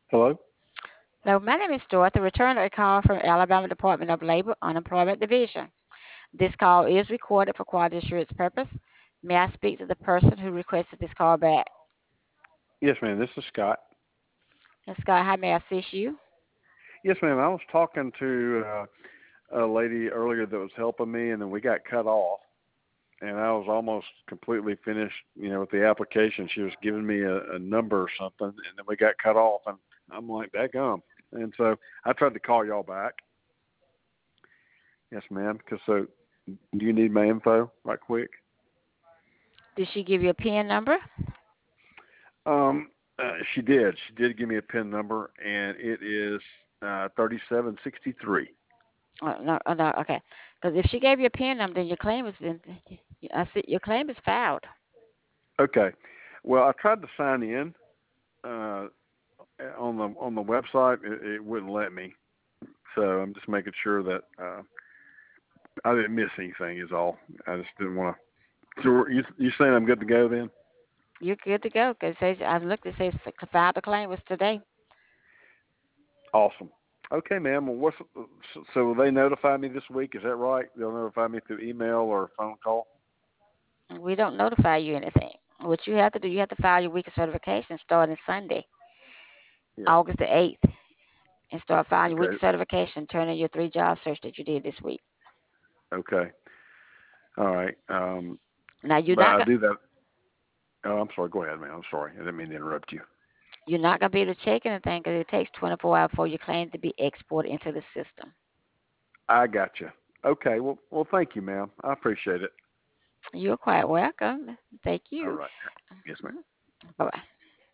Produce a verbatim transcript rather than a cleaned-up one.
Hello? Hello, my name is Dorothy. Return a call from Alabama Department of Labor Unemployment Division. This call is recorded for quality assurance purpose. May I speak to the person who requested this call back? Yes, ma'am. This is Scott. And Scott, how may I assist you? Yes, ma'am. I was talking to uh, a lady earlier that was helping me, and then we got cut off. And I was almost completely finished, you know, with the application. She was giving me a, a number or something, and then we got cut off. And I'm like, daggum. And so I tried to call y'all back. Yes, ma'am. Because so, do you need my info right quick? Did she give you a P I N number? Um, uh, she did. She did give me a PIN number, and it is uh, thirty-seven sixty-three. Oh, no, oh, no, okay. Because if she gave you a P I N number, then your claim has been, I see, your claim is filed. Okay. Well, I tried to sign in uh, on the on the website. It, it wouldn't let me, so I'm just making sure that uh, I didn't miss anything. Is all. I just didn't want to. So you you saying I'm good to go then? You're good to go. Because I've looked, it says filed the claim was today. Awesome. Okay, ma'am. Well, what's so so will they notify me this week? Is that right? They'll notify me through email or phone call. We don't notify you anything. What you have to do, you have to file your week of certification starting Sunday, Yeah. August the eighth. And start filing your week Okay. certification, turn in your three job search that you did this week. Okay. All right. Um, Now you're but not I gonna do that. Oh, I'm sorry. Go ahead, ma'am. I'm sorry. I didn't mean to interrupt you. you're not gonna be able to check anything because it takes twenty-four hours for your claim to be exported into the system. I got you. Okay. Well, well, thank you, ma'am. I appreciate it. You're quite welcome. Thank All you. right. Yes, ma'am. Bye bye.